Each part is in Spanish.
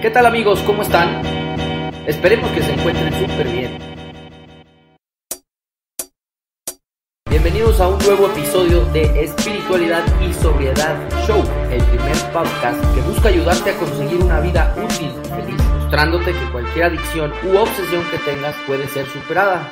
¿Qué tal amigos? ¿Cómo están? Esperemos que se encuentren súper bien. Bienvenidos a un nuevo episodio de Espiritualidad y Sobriedad Show, el primer podcast que busca ayudarte a conseguir una vida útil y feliz, mostrándote que cualquier adicción u obsesión que tengas puede ser superada.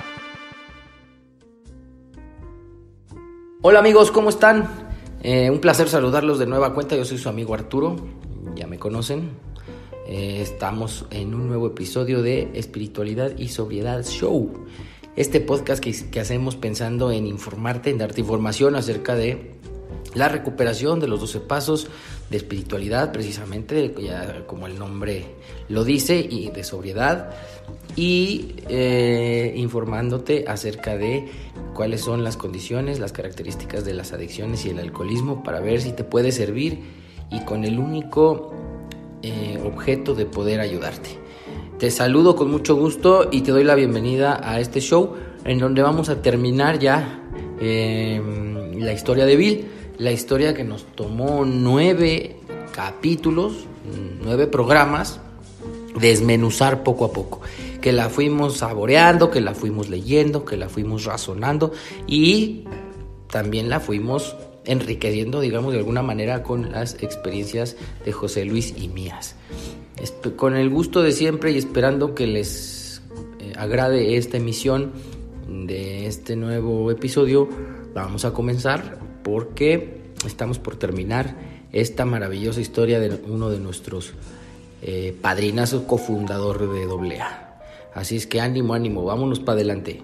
Hola amigos, ¿cómo están? Un placer saludarlos de nueva cuenta. Yo soy su amigo Arturo, ya me conocen. Estamos en un nuevo episodio de Espiritualidad y Sobriedad Show. Este podcast que hacemos pensando en informarte, en darte información acerca de la recuperación de los 12 pasos de espiritualidad, precisamente, ya como el nombre lo dice, y de sobriedad, y informándote acerca de cuáles son las condiciones, las características de las adicciones y el alcoholismo para ver si te puede servir y con el único objeto de poder ayudarte. Te saludo con mucho gusto y te doy la bienvenida a este show en donde vamos a terminar ya la historia de Bill, la historia que nos tomó 9 capítulos, 9 programas, desmenuzar poco a poco, que la fuimos saboreando, que la fuimos leyendo, que la fuimos razonando y también la fuimos enriqueciendo, digamos, de alguna manera con las experiencias de José Luis y mías. Con el gusto de siempre y esperando que les agrade esta emisión de este nuevo episodio, vamos a comenzar porque estamos por terminar esta maravillosa historia de uno de nuestros padrinazos, cofundador de AA. Así es que ánimo, vámonos para adelante.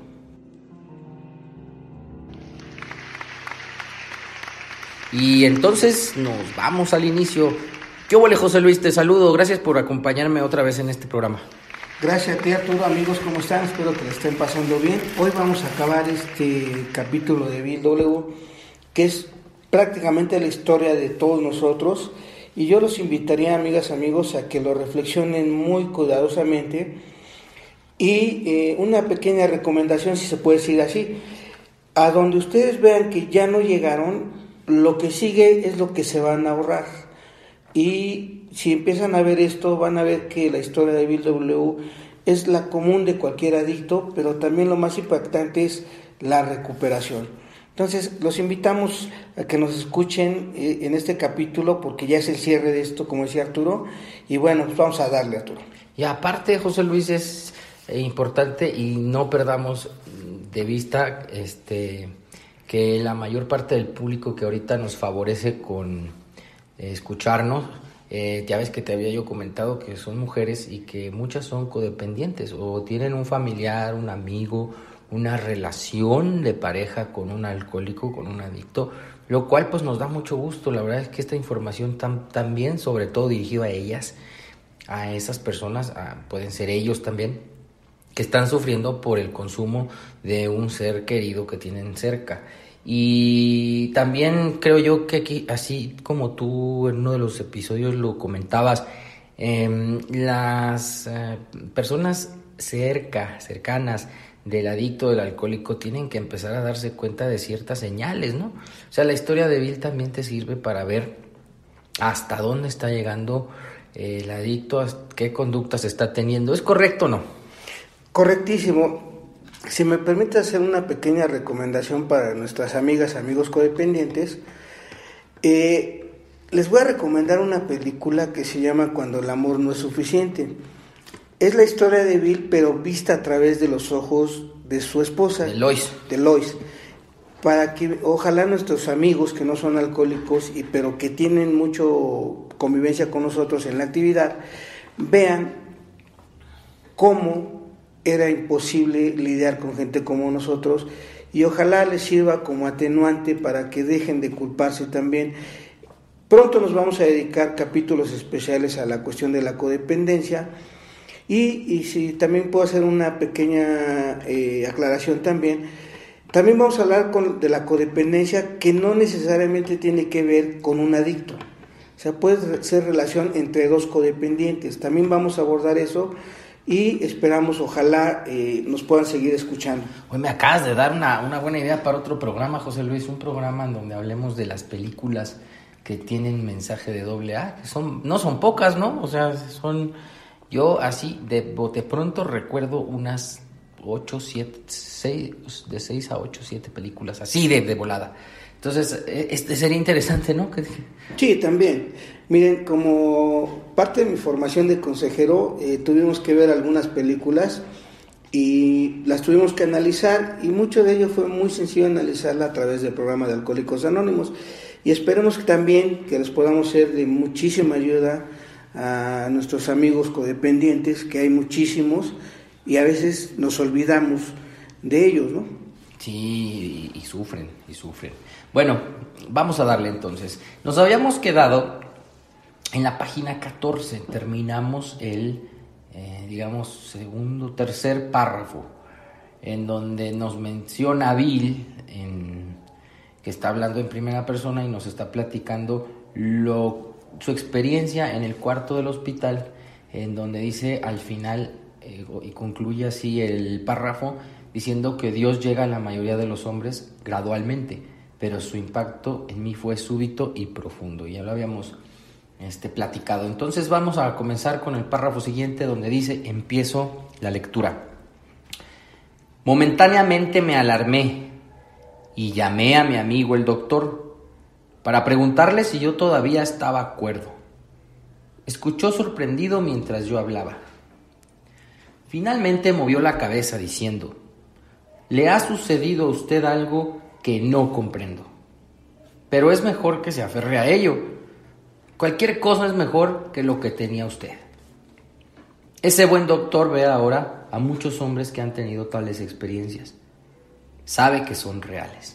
Y entonces nos vamos al inicio. ¿Qué huele, José Luis? Te saludo. Gracias por acompañarme otra vez en este programa. Gracias a ti, Arturo. Amigos, ¿cómo están? Espero que le estén pasando bien. Hoy vamos a acabar este capítulo de Bill W, que es prácticamente la historia de todos nosotros. Y yo los invitaría, amigas, amigos, a que lo reflexionen muy cuidadosamente. Y una pequeña recomendación, si se puede decir así. A donde ustedes vean que ya no llegaron, lo que sigue es lo que se van a ahorrar. Y si empiezan a ver esto, van a ver que la historia de Bill W es la común de cualquier adicto, pero también lo más impactante es la recuperación. Entonces, los invitamos a que nos escuchen en este capítulo, porque ya es el cierre de esto, como decía Arturo, y bueno, pues vamos a darle, Arturo. Y aparte, José Luis, es importante y no perdamos de vista que la mayor parte del público que ahorita nos favorece con escucharnos, ya ves que te había yo comentado que son mujeres y que muchas son codependientes o tienen un familiar, un amigo, una relación de pareja con un alcohólico, con un adicto, lo cual pues nos da mucho gusto. La verdad es que esta información también, sobre todo dirigida a ellas, a esas personas, pueden ser ellos también, que están sufriendo por el consumo de un ser querido que tienen cerca. Y también creo yo que aquí, así como tú en uno de los episodios lo comentabas, las personas cercanas del adicto, del alcohólico, tienen que empezar a darse cuenta de ciertas señales, ¿no? O sea, la historia de Bill también te sirve para ver hasta dónde está llegando el adicto, qué conductas está teniendo. ¿Es correcto o no? Correctísimo. Si me permite hacer una pequeña recomendación para nuestras amigas, amigos codependientes, les voy a recomendar una película que se llama Cuando el amor no es suficiente. Es la historia de Bill, pero vista a través de los ojos de su esposa, de Lois. Para que ojalá nuestros amigos que no son alcohólicos, pero que tienen mucho convivencia con nosotros en la actividad, vean cómo era imposible lidiar con gente como nosotros, y ojalá les sirva como atenuante para que dejen de culparse también. Pronto nos vamos a dedicar capítulos especiales a la cuestión de la codependencia, y si también puedo hacer una pequeña aclaración también vamos a hablar de la codependencia, que no necesariamente tiene que ver con un adicto. O sea, puede ser relación entre dos codependientes. También vamos a abordar eso y esperamos, ojalá, nos puedan seguir escuchando. Hoy me acabas de dar una buena idea para otro programa, José Luis, un programa en donde hablemos de las películas que tienen mensaje de AA, que no son pocas, ¿no? O sea, son Yo así de bote pronto recuerdo unas 8, 7, 6, de 6 a 8, 7 películas así de volada. Entonces, sería interesante, ¿no? Sí, también. Miren, como parte de mi formación de consejero, tuvimos que ver algunas películas y las tuvimos que analizar, y mucho de ello fue muy sencillo analizarla a través del programa de Alcohólicos Anónimos, y esperemos que también que les podamos ser de muchísima ayuda a nuestros amigos codependientes, que hay muchísimos y a veces nos olvidamos de ellos, ¿no? Sí, y sufren. Bueno, vamos a darle entonces. Nos habíamos quedado en la página 14, terminamos el, tercer párrafo, en donde nos menciona Bill, que está hablando en primera persona y nos está platicando su experiencia en el cuarto del hospital, en donde dice al final, y concluye así el párrafo, diciendo que Dios llega a la mayoría de los hombres gradualmente, pero su impacto en mí fue súbito y profundo. Ya lo habíamos platicado. Entonces vamos a comenzar con el párrafo siguiente, donde dice, empiezo la lectura. Momentáneamente me alarmé y llamé a mi amigo el doctor para preguntarle si yo todavía estaba cuerdo. Escuchó sorprendido mientras yo hablaba. Finalmente movió la cabeza diciendo, le ha sucedido a usted algo que no comprendo, pero es mejor que se aferre a ello. Cualquier cosa es mejor que lo que tenía usted. Ese buen doctor ve ahora a muchos hombres que han tenido tales experiencias. Sabe que son reales.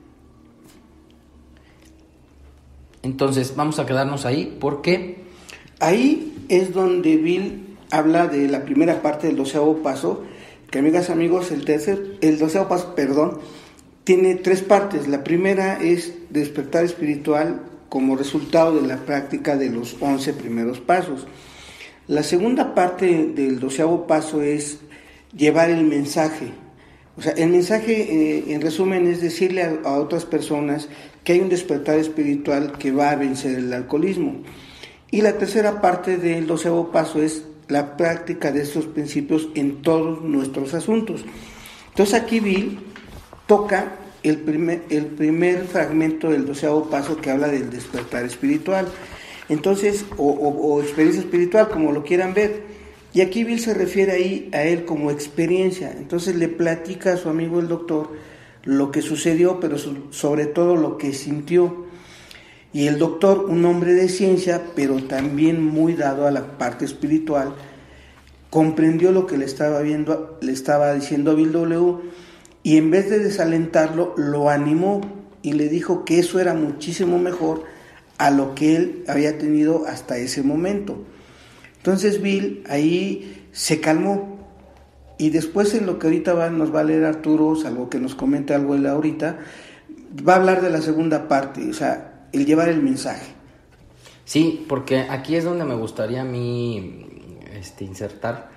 Entonces vamos a quedarnos ahí porque ahí es donde Bill habla de la primera parte del 12º paso, que amigas, amigos, el 12º paso, tiene 3 partes. La primera es despertar espiritual como resultado de la práctica de los 11 primeros pasos. La segunda parte del 12º paso es llevar el mensaje. O sea, el mensaje, en resumen, es decirle a otras personas que hay un despertar espiritual que va a vencer el alcoholismo. Y la tercera parte del 12º paso es la práctica de estos principios en todos nuestros asuntos. Entonces aquí Bill toca el primer fragmento del 12º paso, que habla del despertar espiritual. Entonces, o experiencia espiritual, como lo quieran ver. Y aquí Bill se refiere ahí a él como experiencia. Entonces le platica a su amigo el doctor lo que sucedió, pero sobre todo lo que sintió. Y el doctor, un hombre de ciencia, pero también muy dado a la parte espiritual, comprendió lo que le estaba diciendo a Bill W., y en vez de desalentarlo, lo animó y le dijo que eso era muchísimo mejor a lo que él había tenido hasta ese momento. Entonces Bill ahí se calmó, y después, en lo que ahorita nos va a leer Arturo, salvo que nos comente algo él ahorita, va a hablar de la segunda parte, o sea, el llevar el mensaje. Sí, porque aquí es donde me gustaría a mí insertar,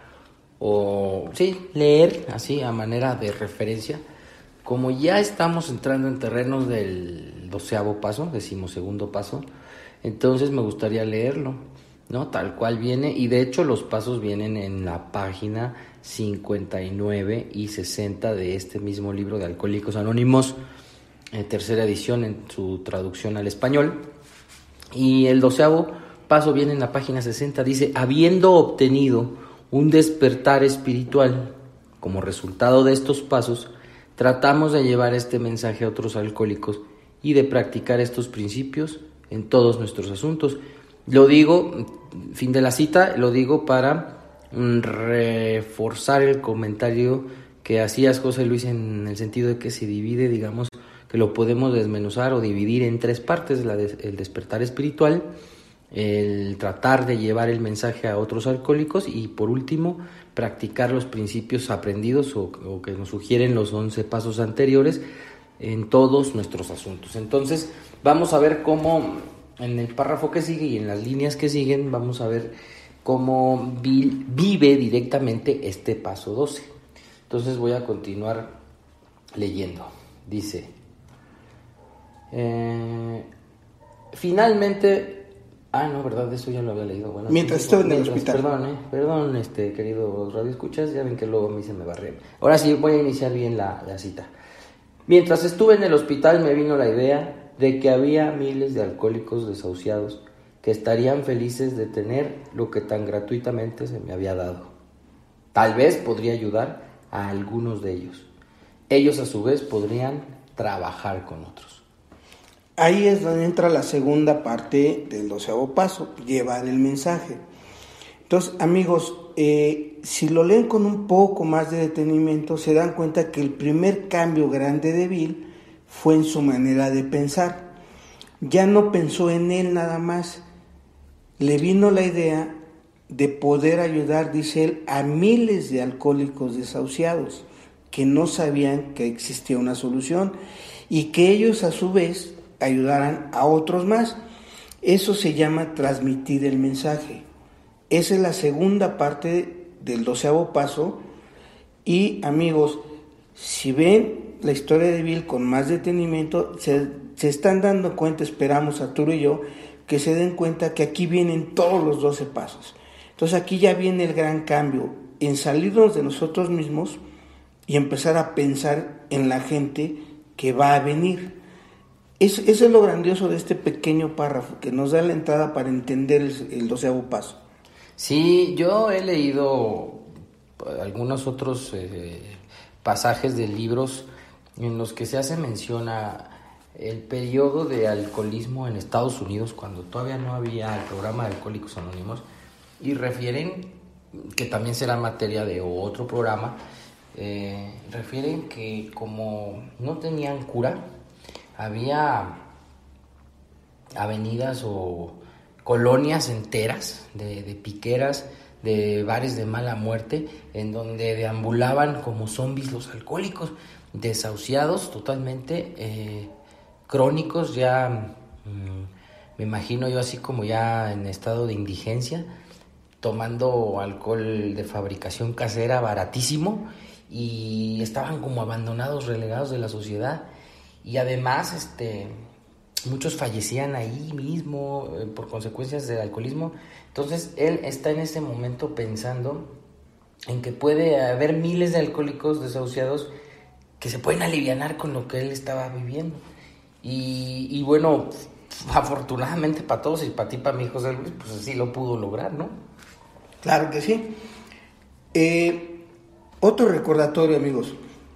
leer así a manera de referencia. Como ya estamos entrando en terrenos del 12º paso, 12º paso, entonces me gustaría leerlo, ¿no? Tal cual viene, y de hecho los pasos vienen en la página 59 y 60 de este mismo libro de Alcohólicos Anónimos, tercera edición en su traducción al español. Y el 12º paso viene en la página 60, dice, habiendo obtenido un despertar espiritual como resultado de estos pasos, tratamos de llevar este mensaje a otros alcohólicos y de practicar estos principios en todos nuestros asuntos. Lo digo, fin de la cita, lo digo para reforzar el comentario que hacías, José Luis, en el sentido de que se divide, digamos, que lo podemos desmenuzar o dividir en 3 partes: el despertar espiritual, el tratar de llevar el mensaje a otros alcohólicos, y por último, practicar los principios aprendidos o que nos sugieren los 11 pasos anteriores en todos nuestros asuntos. Entonces, vamos a ver cómo en el párrafo que sigue y en las líneas que siguen, vamos a ver cómo Bill vive directamente este paso 12. Entonces voy a continuar leyendo. Dice, finalmente No, verdad, eso ya lo había leído. Bueno, Mientras estuve en el hospital. Perdón, queridos radioescuchas, ya ven que luego a mí se me barre. Ahora sí, voy a iniciar bien la cita. Mientras estuve en el hospital me vino la idea de que había miles de alcohólicos desahuciados que estarían felices de tener lo que tan gratuitamente se me había dado. Tal vez podría ayudar a algunos de ellos. Ellos a su vez podrían trabajar con otros. Ahí es donde entra la segunda parte del 12º paso, llevar el mensaje. Entonces, amigos, si lo leen con un poco más de detenimiento, se dan cuenta que el primer cambio grande de Bill fue en su manera de pensar. Ya no pensó en él nada más. Le vino la idea de poder ayudar, dice él, a miles de alcohólicos desahuciados que no sabían que existía una solución y que ellos a su vez ayudaran a otros más. Eso se llama transmitir el mensaje. Esa es la segunda parte del 12º paso. Y amigos, si ven la historia de Bill con más detenimiento, se están dando cuenta, esperamos Arturo y yo, que se den cuenta que aquí vienen todos los 12 pasos. Entonces aquí ya viene el gran cambio, en salirnos de nosotros mismos y empezar a pensar en la gente que va a venir. Eso es lo grandioso de este pequeño párrafo, que nos da la entrada para entender el 12º paso. Sí, yo he leído algunos otros pasajes de libros en los que se hace mención a el periodo de alcoholismo en Estados Unidos, cuando todavía no había el programa de Alcohólicos Anónimos, y refieren, que también será materia de otro programa, refieren que como no tenían cura, había avenidas o colonias enteras de piqueras, de bares de mala muerte, en donde deambulaban como zombies los alcohólicos, desahuciados totalmente, crónicos, ya me imagino yo así como ya en estado de indigencia, tomando alcohol de fabricación casera baratísimo, y estaban como abandonados, relegados de la sociedad, y además muchos fallecían ahí mismo por consecuencias del alcoholismo. Entonces él está en este momento pensando en que puede haber miles de alcohólicos desahuciados que se pueden alivianar con lo que él estaba viviendo. Y bueno, afortunadamente para todos y para ti, para mi José Luis, pues así lo pudo lograr, ¿no? Claro que sí. Otro recordatorio, amigos.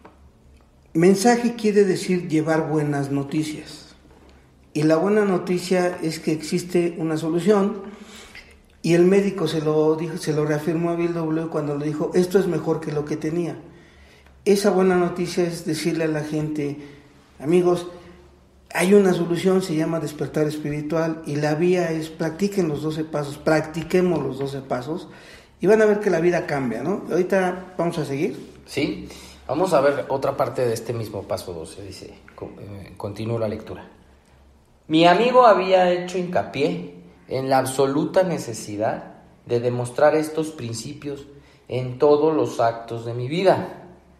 Mensaje quiere decir llevar buenas noticias. Y la buena noticia es que existe una solución. Y el médico se lo reafirmó a Bill W. cuando le dijo, esto es mejor que lo que tenía. Esa buena noticia es decirle a la gente, amigos, hay una solución, se llama despertar espiritual, y la vía es practiquen los 12 pasos, practiquemos los 12 pasos, y van a ver que la vida cambia, ¿no? Ahorita vamos a seguir. Sí, vamos a ver otra parte de este mismo paso 12, dice, continúo la lectura. Mi amigo había hecho hincapié en la absoluta necesidad de demostrar estos principios en todos los actos de mi vida.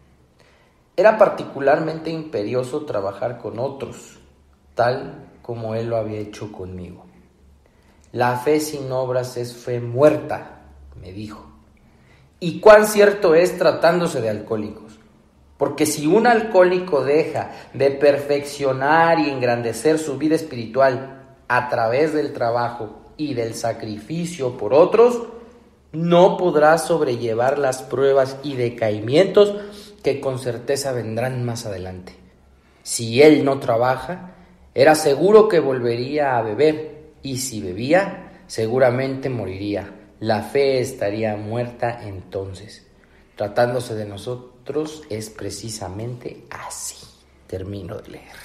Era particularmente imperioso trabajar con otros, tal como él lo había hecho conmigo. La fe sin obras es fe muerta, me dijo. ¿Y cuán cierto es tratándose de alcohólicos? Porque si un alcohólico deja de perfeccionar y engrandecer su vida espiritual a través del trabajo y del sacrificio por otros, no podrá sobrellevar las pruebas y decaimientos que con certeza vendrán más adelante. Si él no trabaja, era seguro que volvería a beber, y si bebía, seguramente moriría. La fe estaría muerta entonces. Tratándose de nosotros es precisamente así. Termino de leer.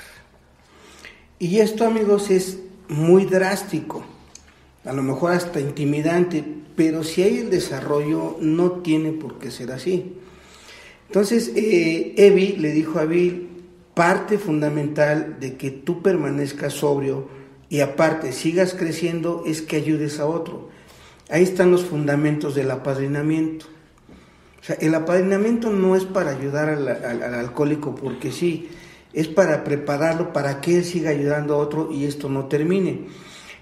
Y esto, amigos, es muy drástico, a lo mejor hasta intimidante, pero si hay el desarrollo, no tiene por qué ser así. Entonces, Evi le dijo a Bill, parte fundamental de que tú permanezcas sobrio y aparte sigas creciendo es que ayudes a otro. Ahí están los fundamentos del apadrinamiento. O sea, el apadrinamiento no es para ayudar al alcohólico porque sí, es para prepararlo para que él siga ayudando a otro y esto no termine.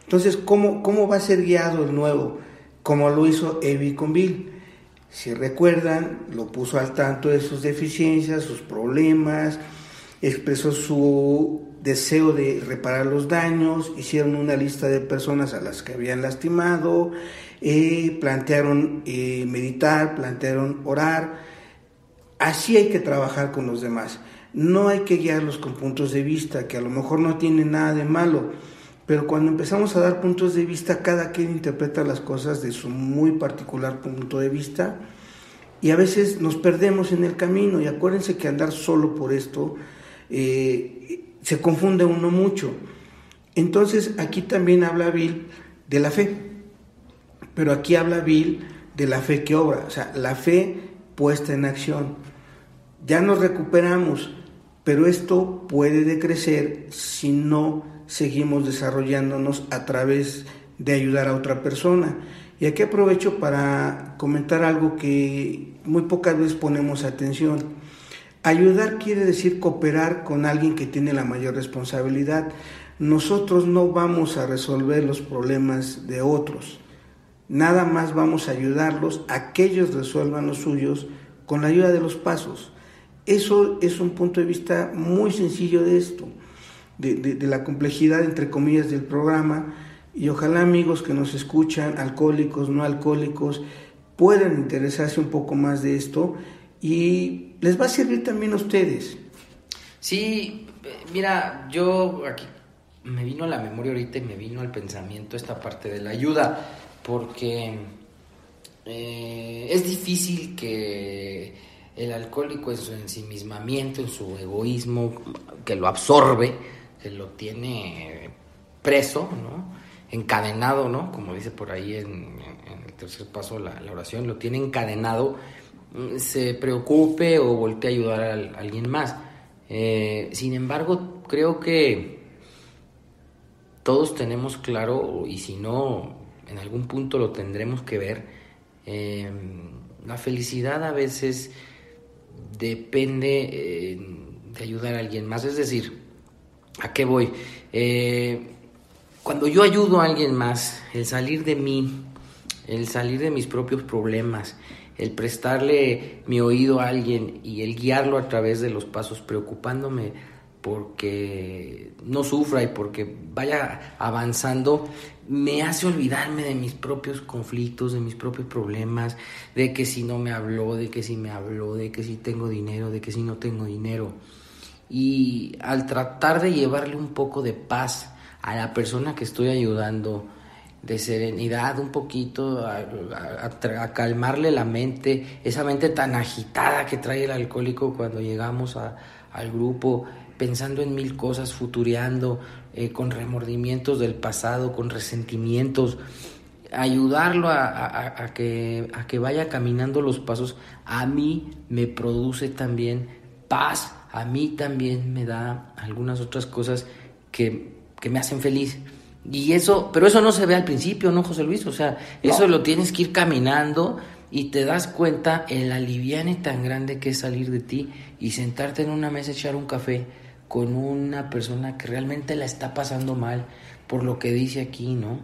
Entonces, ¿cómo va a ser guiado el nuevo? Como lo hizo Evi con Bill. Si recuerdan, lo puso al tanto de sus deficiencias, sus problemas, expresó su deseo de reparar los daños, hicieron una lista de personas a las que habían lastimado, plantearon meditar, plantearon orar. Así hay que trabajar con los demás. No hay que guiarlos con puntos de vista, que a lo mejor no tienen nada de malo, pero cuando empezamos a dar puntos de vista, cada quien interpreta las cosas de su muy particular punto de vista, y a veces nos perdemos en el camino. Y acuérdense que andar solo por esto se confunde uno mucho. Entonces aquí también habla Bill de la fe, pero aquí habla Bill de la fe que obra, o sea, la fe puesta en acción. Ya nos recuperamos, pero esto puede decrecer si no seguimos desarrollándonos a través de ayudar a otra persona. Y aquí aprovecho para comentar algo que muy pocas veces ponemos atención. Ayudar quiere decir cooperar con alguien que tiene la mayor responsabilidad. Nosotros no vamos a resolver los problemas de otros, nada más vamos a ayudarlos a que ellos resuelvan los suyos con la ayuda de los pasos. Eso es un punto de vista muy sencillo de esto, de la complejidad, entre comillas, del programa. Y ojalá amigos que nos escuchan, alcohólicos, no alcohólicos, puedan interesarse un poco más de esto y les va a servir también a ustedes. Sí, mira, yo aquí me vino a la memoria ahorita y me vino al pensamiento esta parte de la ayuda, porque es difícil que el alcohólico en su ensimismamiento, en su egoísmo, que lo absorbe, que lo tiene preso, ¿no? Encadenado, ¿no? Como dice por ahí en el tercer paso la oración, lo tiene encadenado, se preocupe o voltee a ayudar a alguien más. Sin embargo, creo que todos tenemos claro, y si no, en algún punto lo tendremos que ver, la felicidad a veces depende de ayudar a alguien más. Es decir, ¿a qué voy? Cuando yo ayudo a alguien más, el salir de mí, el salir de mis propios problemas, el prestarle mi oído a alguien y el guiarlo a través de los pasos, preocupándome porque no sufra y porque vaya avanzando, me hace olvidarme de mis propios conflictos, de mis propios problemas, de que si no me habló, de que si me habló, de que si tengo dinero, de que si no tengo dinero. Y al tratar de llevarle un poco de paz a la persona que estoy ayudando, de serenidad un poquito, a calmarle la mente, esa mente tan agitada que trae el alcohólico cuando llegamos al grupo, pensando en mil cosas, futureando, con remordimientos del pasado, con resentimientos, ayudarlo a que vaya caminando los pasos, a mí me produce también paz, a mí también me da algunas otras cosas que me hacen feliz. Y eso, pero eso no se ve al principio, ¿no, José Luis? O sea, eso lo tienes que ir caminando y te das cuenta el aliviane tan grande que es salir de ti y sentarte en una mesa, echar un café con una persona que realmente la está pasando mal por lo que dice aquí, ¿no?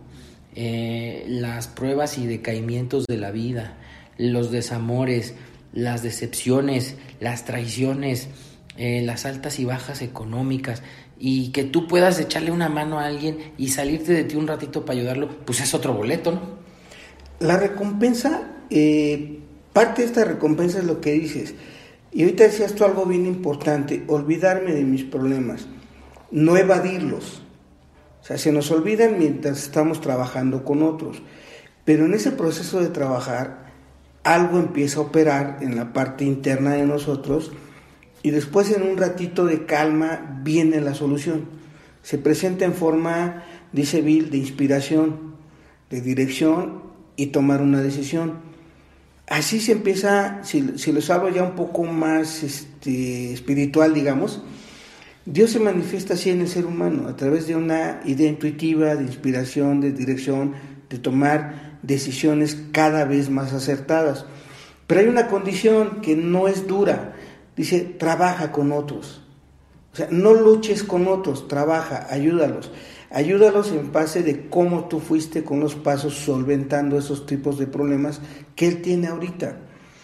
Las pruebas y decaimientos de la vida, los desamores, las decepciones, las traiciones, las altas y bajas económicas, y que tú puedas echarle una mano a alguien y salirte de ti un ratito para ayudarlo, pues es otro boleto, ¿no? La recompensa, parte de esta recompensa es lo que dices, y ahorita decías tú algo bien importante: olvidarme de mis problemas, no evadirlos. O sea, se nos olvidan mientras estamos trabajando con otros, pero en ese proceso de trabajar algo empieza a operar en la parte interna de nosotros, y después en un ratito de calma viene la solución. Se presenta en forma, dice Bill, de inspiración, de dirección y tomar una decisión. Así se empieza, si los hablo ya un poco más espiritual, digamos, Dios se manifiesta así en el ser humano, a través de una idea intuitiva, de inspiración, de dirección, de tomar decisiones cada vez más acertadas. Pero hay una condición que no es dura. Dice, trabaja con otros. O sea, no luches con otros, trabaja, ayúdalos. Ayúdalos en base de cómo tú fuiste con los pasos solventando esos tipos de problemas que él tiene ahorita.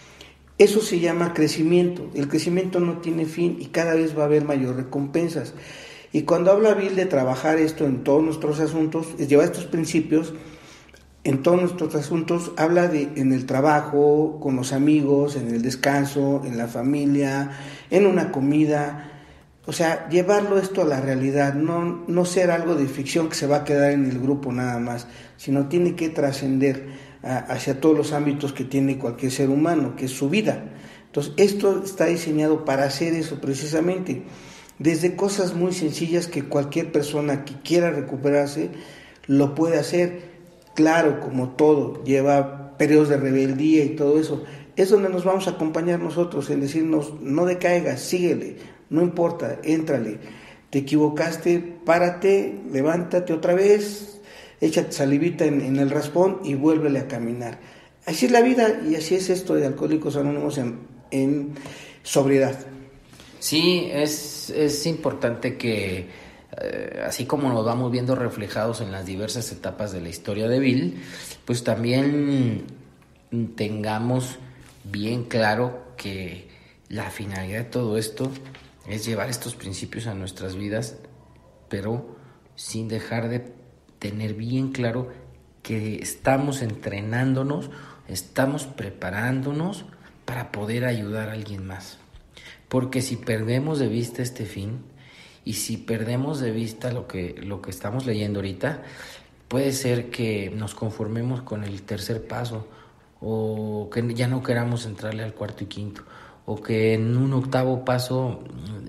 Eso se llama crecimiento. El crecimiento no tiene fin y cada vez va a haber mayor recompensas. Y cuando habla Bill de trabajar esto en todos nuestros asuntos, es llevar estos principios en todos nuestros asuntos, habla de en el trabajo, con los amigos, en el descanso, en la familia, en una comida. O sea, llevarlo esto a la realidad, no ser algo de ficción que se va a quedar en el grupo nada más, sino tiene que trascender hacia todos los ámbitos que tiene cualquier ser humano, que es su vida. Entonces, esto está diseñado para hacer eso precisamente, desde cosas muy sencillas que cualquier persona que quiera recuperarse lo puede hacer. Claro, como todo, lleva periodos de rebeldía y todo eso. Es donde nos vamos a acompañar nosotros, en decirnos, no decaigas, síguele, no importa, éntrale. Te equivocaste, párate, levántate otra vez, échate salivita en el raspón y vuélvele a caminar. Así es la vida y así es esto de Alcohólicos Anónimos en sobriedad. Sí, es importante que así como nos vamos viendo reflejados en las diversas etapas de la historia de Bill, pues también tengamos bien claro que la finalidad de todo esto es llevar estos principios a nuestras vidas, pero sin dejar de tener bien claro que estamos entrenándonos, estamos preparándonos para poder ayudar a alguien más. Porque si perdemos de vista este fin, y si perdemos de vista lo que estamos leyendo ahorita, puede ser que nos conformemos con el tercer paso, o que ya no queramos entrarle al cuarto y quinto, o que en un octavo paso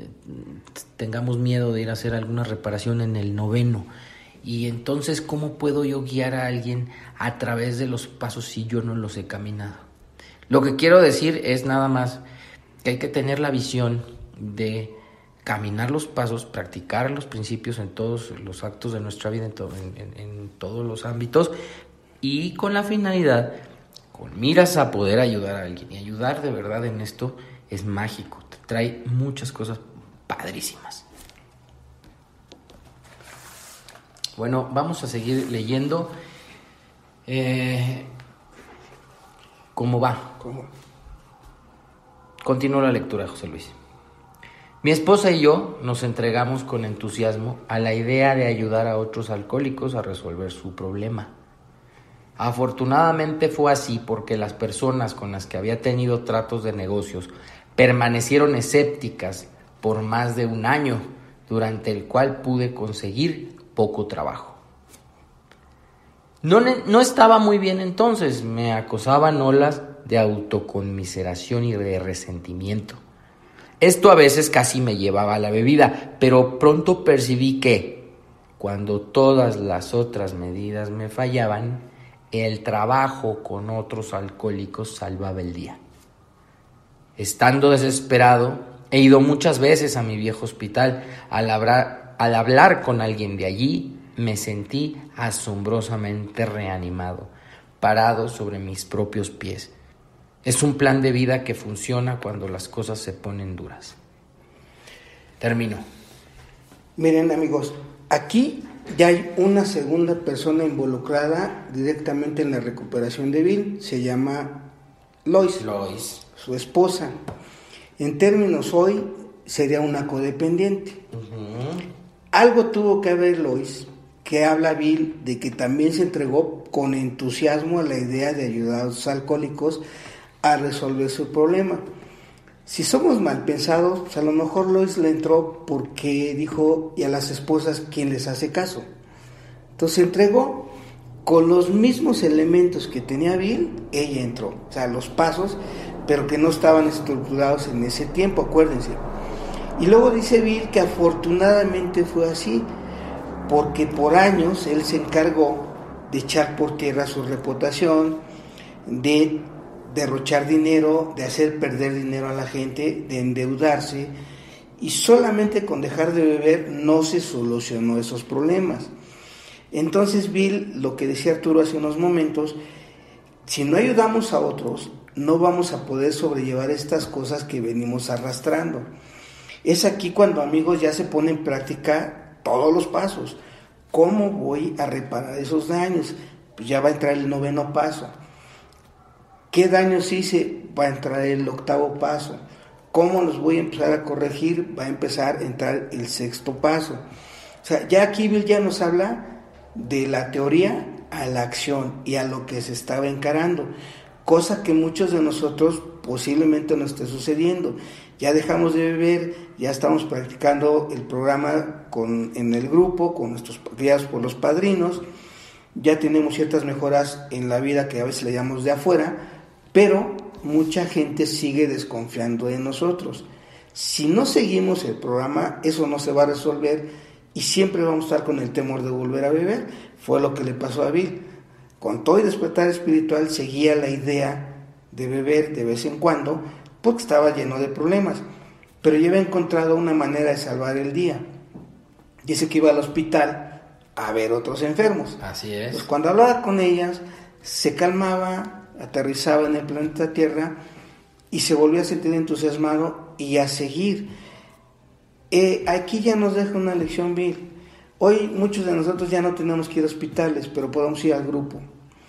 tengamos miedo de ir a hacer alguna reparación en el noveno. Y entonces, ¿cómo puedo yo guiar a alguien a través de los pasos si yo no los he caminado? Lo que quiero decir es nada más que hay que tener la visión de caminar los pasos, practicar los principios en todos los actos de nuestra vida, en todos los ámbitos, y con la finalidad, con miras a poder ayudar a alguien. Y ayudar de verdad en esto es mágico, te trae muchas cosas padrísimas. Bueno, vamos a seguir leyendo. ¿Cómo va? Continúa la lectura, José Luis. Mi esposa y yo nos entregamos con entusiasmo a la idea de ayudar a otros alcohólicos a resolver su problema. Afortunadamente fue así porque las personas con las que había tenido tratos de negocios permanecieron escépticas por más de un año, durante el cual pude conseguir poco trabajo. No estaba muy bien entonces, me acosaban olas de autoconmiseración y de resentimiento. Esto a veces casi me llevaba a la bebida, pero pronto percibí que, cuando todas las otras medidas me fallaban, el trabajo con otros alcohólicos salvaba el día. Estando desesperado, he ido muchas veces a mi viejo hospital. Al hablar con alguien de allí, me sentí asombrosamente reanimado, parado sobre mis propios pies. Es un plan de vida que funciona cuando las cosas se ponen duras. Termino. Miren, amigos, aquí ya hay una segunda persona involucrada directamente en la recuperación de Bill. Se llama Lois, su esposa. En términos hoy, sería una codependiente. Algo tuvo que haber Lois, que habla Bill de que también se entregó con entusiasmo a la idea de ayudar a los alcohólicos a resolver su problema. Si somos mal pensados, pues a lo mejor Lois le entró porque dijo, y a las esposas, ¿quién les hace caso? Entonces se entregó con los mismos elementos que tenía Bill, ella entró, o sea, los pasos, pero que no estaban estructurados en ese tiempo, acuérdense. Y luego dice Bill que afortunadamente fue así, porque por años él se encargó de echar por tierra su reputación, de derrochar dinero, de hacer perder dinero a la gente, de endeudarse, y solamente con dejar de beber no se solucionó esos problemas. Entonces Bill, lo que decía Arturo hace unos momentos, si no ayudamos a otros, no vamos a poder sobrellevar estas cosas que venimos arrastrando. Es aquí cuando, amigos, ya se pone en práctica todos los pasos. ¿Cómo voy a reparar esos daños? Pues ya va a entrar el 9º paso. ¿Qué daños hice? Va a entrar el 8º paso. ¿Cómo los voy a empezar a corregir? Va a empezar a entrar el 6º paso. O sea, ya aquí Bill ya nos habla de la teoría a la acción y a lo que se estaba encarando, cosa que muchos de nosotros posiblemente no esté sucediendo. Ya dejamos de beber, ya estamos practicando el programa en el grupo, con nuestros guiados por los padrinos, ya tenemos ciertas mejoras en la vida que a veces le llamamos de afuera, pero mucha gente sigue desconfiando de nosotros. Si no seguimos el programa, eso no se va a resolver y siempre vamos a estar con el temor de volver a beber. Fue lo que le pasó a Bill. Con todo y despertar espiritual seguía la idea de beber de vez en cuando porque estaba lleno de problemas, pero ya había encontrado una manera de salvar el día. Dice que iba al hospital a ver otros enfermos. Así es. Pues cuando hablaba con ellas se calmaba, aterrizaba en el planeta Tierra y se volvía a sentir entusiasmado y a seguir. Aquí ya nos deja una lección Bill. Hoy muchos de nosotros ya no tenemos que ir a hospitales, pero podemos ir al grupo.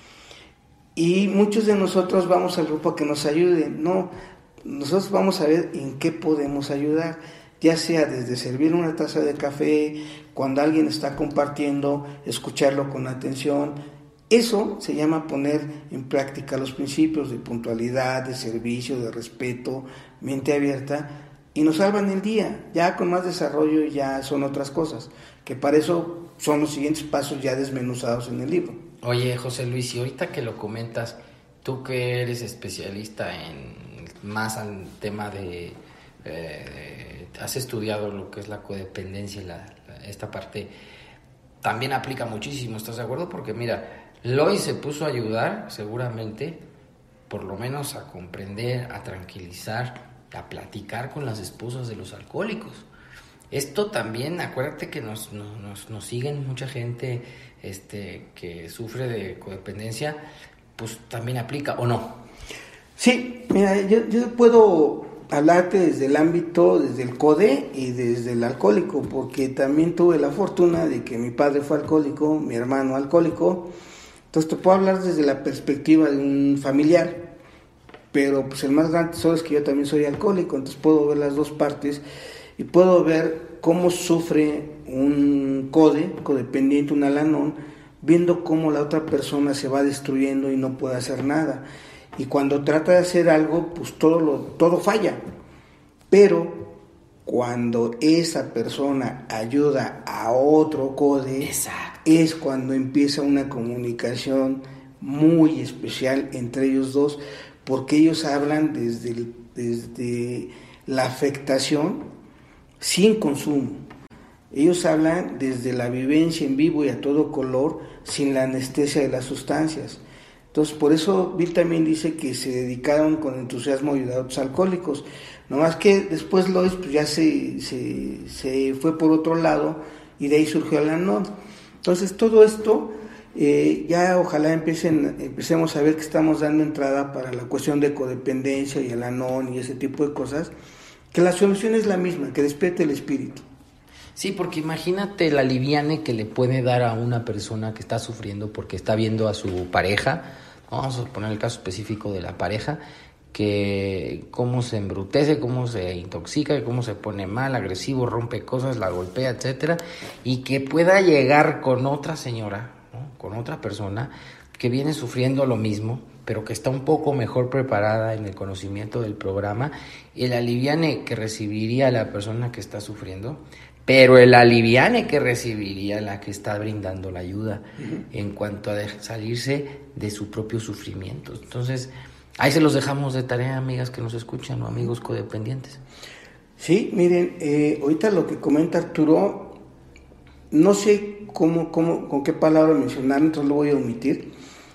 Y muchos de nosotros vamos al grupo a que nos ayuden. No, nosotros vamos a ver en qué podemos ayudar, ya sea desde servir una taza de café, cuando alguien está compartiendo, escucharlo con atención. Eso se llama poner en práctica los principios de puntualidad, de servicio, de respeto, mente abierta, y nos salvan el día. Ya con más desarrollo ya son otras cosas, que para eso son los siguientes pasos ya desmenuzados en el libro. Oye, José Luis, y ahorita que lo comentas, tú que eres especialista en más al tema de has estudiado lo que es la codependencia y esta parte también aplica muchísimo, ¿estás de acuerdo? Porque mira, Lois se puso a ayudar seguramente, por lo menos a comprender, a tranquilizar, a platicar con las esposas de los alcohólicos. Esto también, acuérdate que nos siguen mucha gente que sufre de codependencia, pues también aplica, ¿o no? Sí, mira, yo puedo hablarte desde el ámbito, desde el CODE y desde el alcohólico, porque también tuve la fortuna de que mi padre fue alcohólico, mi hermano alcohólico, entonces te puedo hablar desde la perspectiva de un familiar, pero pues el más grande tesoro es que yo también soy alcohólico, entonces puedo ver las dos partes y puedo ver cómo sufre un codependiente, un Al-Anon, viendo cómo la otra persona se va destruyendo y no puede hacer nada. Y cuando trata de hacer algo, pues todo falla. Pero cuando esa persona ayuda a otro code, exacto, es cuando empieza una comunicación muy especial entre ellos dos, porque ellos hablan desde la afectación sin consumo. Ellos hablan desde la vivencia en vivo y a todo color, sin la anestesia de las sustancias. Entonces, por eso Bill también dice que se dedicaron con entusiasmo a ayudar a otros alcohólicos. No más que después Lois pues ya se fue por otro lado y de ahí surgió Al-Anon. Entonces, todo esto ya ojalá empecemos a ver que estamos dando entrada para la cuestión de codependencia y Al-Anon y ese tipo de cosas, que la solución es la misma, que despierte el espíritu. Sí, porque imagínate el aliviane que le puede dar a una persona que está sufriendo porque está viendo a su pareja, vamos a poner el caso específico de la pareja, que cómo se embrutece, cómo se intoxica, cómo se pone mal, agresivo, rompe cosas, la golpea, etcétera, y que pueda llegar con otra señora, ¿no? Con otra persona que viene sufriendo lo mismo, pero que está un poco mejor preparada en el conocimiento del programa, el aliviane que recibiría la persona que está sufriendo, pero el aliviane que recibiría la que está brindando la ayuda, en cuanto a salirse de su propio sufrimiento. Entonces, ahí se los dejamos de tarea, amigas que nos escuchan o amigos codependientes. Sí, miren, ahorita lo que comenta Arturo, no sé con qué palabra mencionar, entonces lo voy a omitir,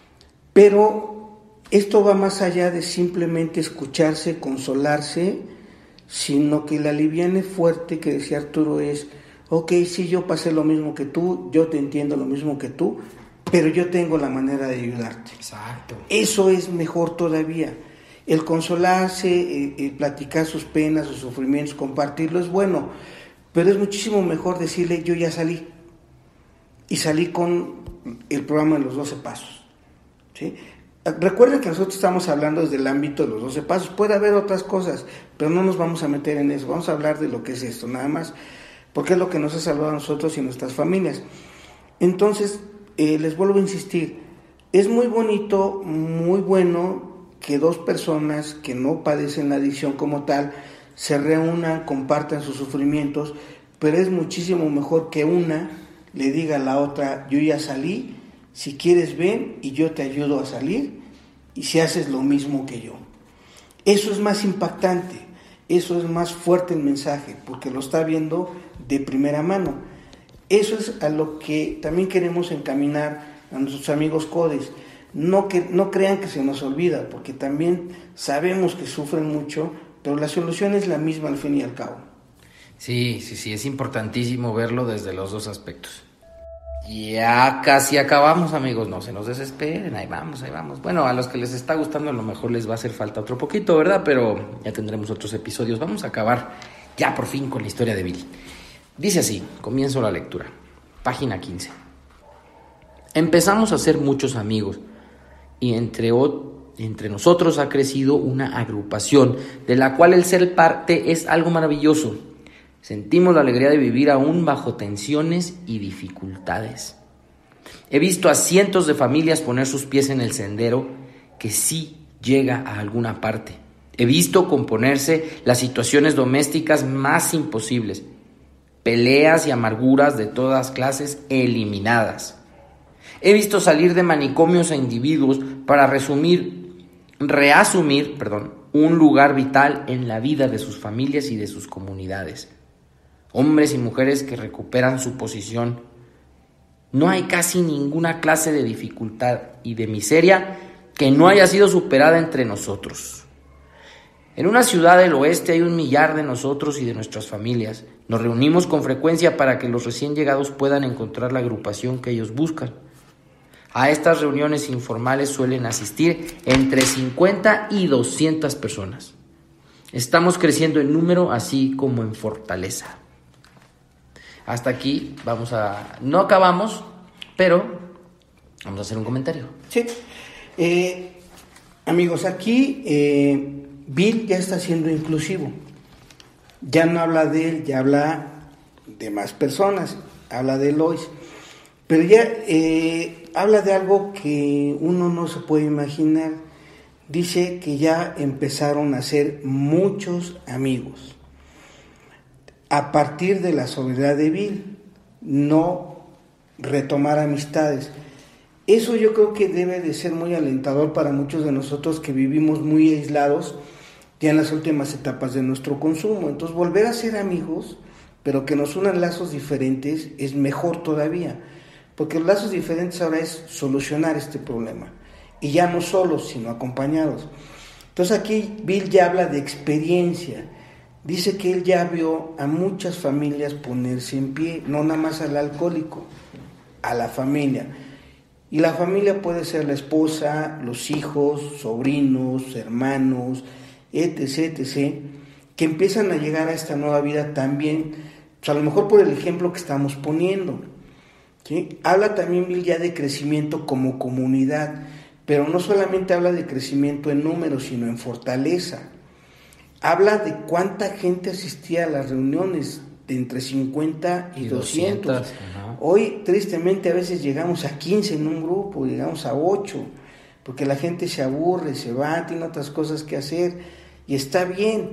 pero esto va más allá de simplemente escucharse, consolarse, sino que el aliviane fuerte que decía Arturo es, ok, sí, yo pasé lo mismo que tú, yo te entiendo lo mismo que tú, pero yo tengo la manera de ayudarte. Exacto. Eso es mejor todavía. El consolarse, el platicar sus penas, sus sufrimientos, compartirlo es bueno, pero es muchísimo mejor decirle, yo ya salí. y salí con el programa de los 12 pasos, ¿sí? Recuerden que nosotros estamos hablando desde el ámbito de los 12 pasos, puede haber otras cosas, pero no nos vamos a meter en eso, vamos a hablar de lo que es esto, nada más, porque es lo que nos ha salvado a nosotros y nuestras familias. Entonces, les vuelvo a insistir, es muy bonito, muy bueno que dos personas que no padecen la adicción como tal, se reúnan, compartan sus sufrimientos, pero es muchísimo mejor que una le diga a la otra, yo ya salí, si quieres ven y yo te ayudo a salir, y si haces lo mismo que yo. Eso es más impactante, eso es más fuerte el mensaje, porque lo está viendo de primera mano. Eso es a lo que también queremos encaminar a nuestros amigos codes. No crean que se nos olvida, porque también sabemos que sufren mucho, pero la solución es la misma al fin y al cabo. Sí, es importantísimo verlo desde los dos aspectos. Ya casi acabamos, amigos, no se nos desesperen, ahí vamos. Bueno, a los que les está gustando a lo mejor les va a hacer falta otro poquito, ¿verdad? Pero ya tendremos otros episodios. Vamos a acabar ya por fin con la historia de Bill. Dice así, comienzo la lectura, página 15. Empezamos a ser muchos amigos y entre nosotros ha crecido una agrupación de la cual el ser parte es algo maravilloso. Sentimos la alegría de vivir aún bajo tensiones y dificultades. He visto a cientos de familias poner sus pies en el sendero que sí llega a alguna parte. He visto componerse las situaciones domésticas más imposibles, peleas y amarguras de todas clases eliminadas. He visto salir de manicomios a individuos para reasumir un lugar vital en la vida de sus familias y de sus comunidades. Hombres y mujeres que recuperan su posición. No hay casi ninguna clase de dificultad y de miseria que no haya sido superada entre nosotros. En una ciudad del oeste hay 1 millar de nosotros y de nuestras familias. Nos reunimos con frecuencia para que los recién llegados puedan encontrar la agrupación que ellos buscan. A estas reuniones informales suelen asistir entre 50 y 200 personas. Estamos creciendo en número así como en fortaleza. Hasta aquí no acabamos, pero vamos a hacer un comentario. Sí, amigos, aquí Bill ya está siendo inclusivo. Ya no habla de él, ya habla de más personas, habla de Lois. Pero ya habla de algo que uno no se puede imaginar. Dice que ya empezaron a ser muchos amigos. A partir de la sobriedad de Bill, no retomar amistades. Eso yo creo que debe de ser muy alentador para muchos de nosotros que vivimos muy aislados ya en las últimas etapas de nuestro consumo. Entonces volver a ser amigos, pero que nos unan lazos diferentes, es mejor todavía, porque los lazos diferentes ahora es solucionar este problema, y ya no solos, sino acompañados. Entonces aquí Bill ya habla de experiencia. Dice que él ya vio a muchas familias ponerse en pie, no nada más al alcohólico, a la familia. Y la familia puede ser la esposa, los hijos, sobrinos, hermanos, etc., que empiezan a llegar a esta nueva vida también, pues a lo mejor por el ejemplo que estamos poniendo, ¿sí? Habla también Bill ya de crecimiento como comunidad, pero no solamente habla de crecimiento en números, sino en fortaleza. Habla de cuánta gente asistía a las reuniones, de entre 50 y 200. Hoy, tristemente, a veces llegamos a 15 en un grupo, llegamos a 8, porque la gente se aburre, se va, tiene otras cosas que hacer, y está bien,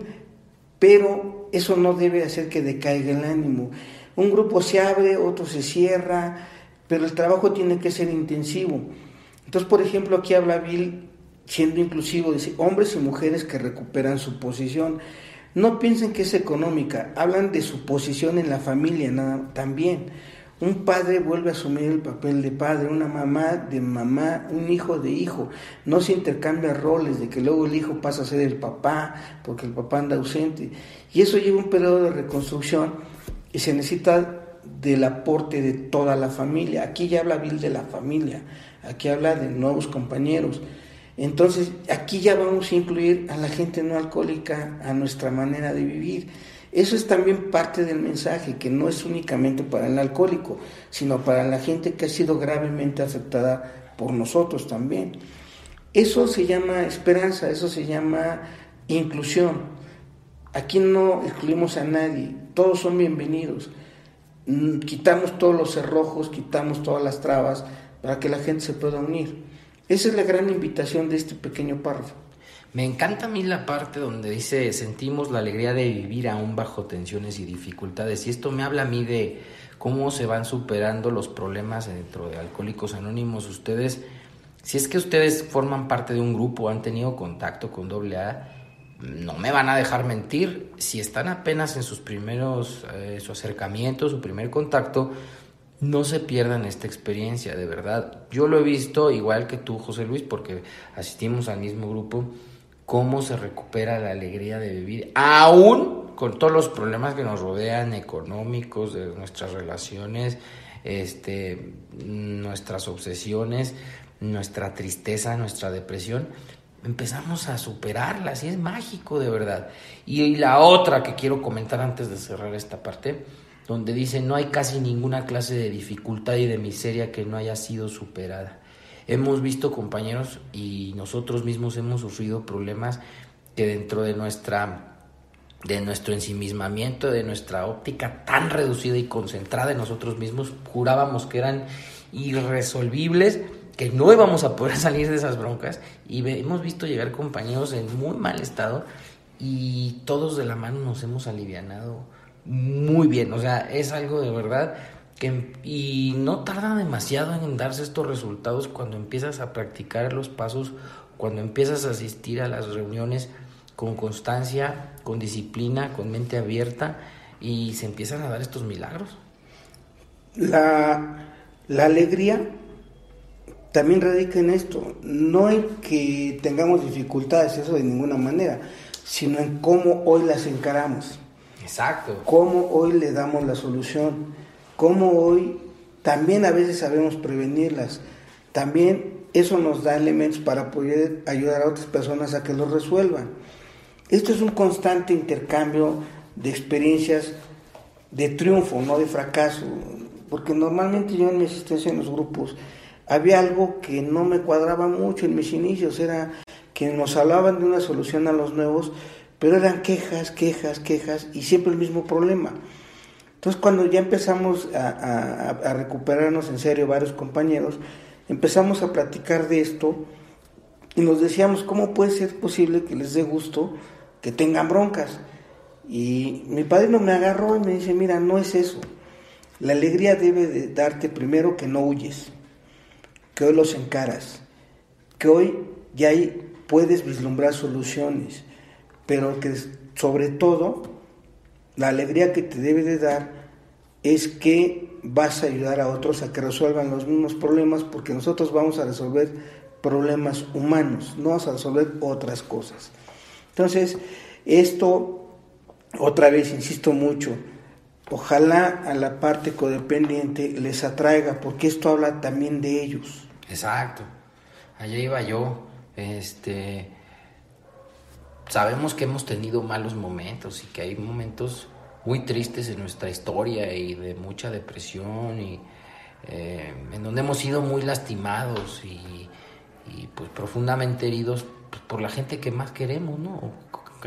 pero eso no debe hacer que decaiga el ánimo. Un grupo se abre, otro se cierra, pero el trabajo tiene que ser intensivo. Entonces, por ejemplo, aquí habla Bill, siendo inclusivo, dice, hombres y mujeres que recuperan su posición. No piensen que es económica, hablan de su posición en la familia también. Un padre vuelve a asumir el papel de padre, una mamá de mamá, un hijo de hijo. No se intercambia roles, de que luego el hijo pasa a ser el papá, porque el papá anda ausente. Y eso lleva un periodo de reconstrucción y se necesita del aporte de toda la familia. Aquí ya habla Bill de la familia, aquí habla de nuevos compañeros. Entonces, aquí ya vamos a incluir a la gente no alcohólica a nuestra manera de vivir. Eso es también parte del mensaje, que no es únicamente para el alcohólico, sino para la gente que ha sido gravemente afectada por nosotros también. Eso se llama esperanza, eso se llama inclusión. Aquí no excluimos a nadie, todos son bienvenidos. Quitamos todos los cerrojos, quitamos todas las trabas para que la gente se pueda unir. Esa es la gran invitación de este pequeño párrafo. Me encanta a mí la parte donde dice: sentimos la alegría de vivir aún bajo tensiones y dificultades. Y esto me habla a mí de cómo se van superando los problemas dentro de Alcohólicos Anónimos. Ustedes, si es que ustedes forman parte de un grupo, han tenido contacto con AA, no me van a dejar mentir. Si están apenas en sus primeros, su acercamiento, su primer contacto, no se pierdan esta experiencia, de verdad. Yo lo he visto igual que tú, José Luis, porque asistimos al mismo grupo, cómo se recupera la alegría de vivir, aún con todos los problemas que nos rodean, económicos, de nuestras relaciones, nuestras obsesiones, nuestra tristeza, nuestra depresión. Empezamos a superarlas y es mágico, de verdad. Y la otra que quiero comentar antes de cerrar esta parte, donde dice: no hay casi ninguna clase de dificultad y de miseria que no haya sido superada. Hemos visto, compañeros, y nosotros mismos hemos sufrido problemas que dentro de nuestro ensimismamiento, de nuestra óptica tan reducida y concentrada en nosotros mismos, jurábamos que eran irresolvibles, que no íbamos a poder salir de esas broncas, y hemos visto llegar compañeros en muy mal estado y todos de la mano nos hemos alivianado muy bien. O sea, es algo de verdad y no tarda demasiado en darse estos resultados cuando empiezas a practicar los pasos, cuando empiezas a asistir a las reuniones con constancia, con disciplina, con mente abierta, y se empiezan a dar estos milagros. La alegría también radica en esto, no en que tengamos dificultades, eso de ninguna manera, sino en cómo hoy las encaramos. Exacto. Cómo hoy le damos la solución, cómo hoy también a veces sabemos prevenirlas. También eso nos da elementos para poder ayudar a otras personas a que lo resuelvan. Esto es un constante intercambio de experiencias de triunfo, no de fracaso, porque normalmente yo en mi asistencia en los grupos había algo que no me cuadraba mucho en mis inicios, era que nos hablaban de una solución a los nuevos, pero eran quejas y siempre el mismo problema. Entonces, cuando ya empezamos a recuperarnos en serio varios compañeros, empezamos a platicar de esto y nos decíamos: ¿cómo puede ser posible que les dé gusto que tengan broncas? Y mi padrino me agarró y me dice: mira, no es eso. La alegría debe de darte primero que no huyes, que hoy los encaras, que hoy ya puedes vislumbrar soluciones, pero que sobre todo la alegría que te debe de dar es que vas a ayudar a otros a que resuelvan los mismos problemas, porque nosotros vamos a resolver problemas humanos, no vamos a resolver otras cosas. Entonces, esto, otra vez, insisto mucho, ojalá a la parte codependiente les atraiga, porque esto habla también de ellos. Exacto, allá iba yo. Sabemos que hemos tenido malos momentos y que hay momentos muy tristes en nuestra historia y de mucha depresión y en donde hemos sido muy lastimados y pues profundamente heridos por la gente que más queremos, ¿no? Que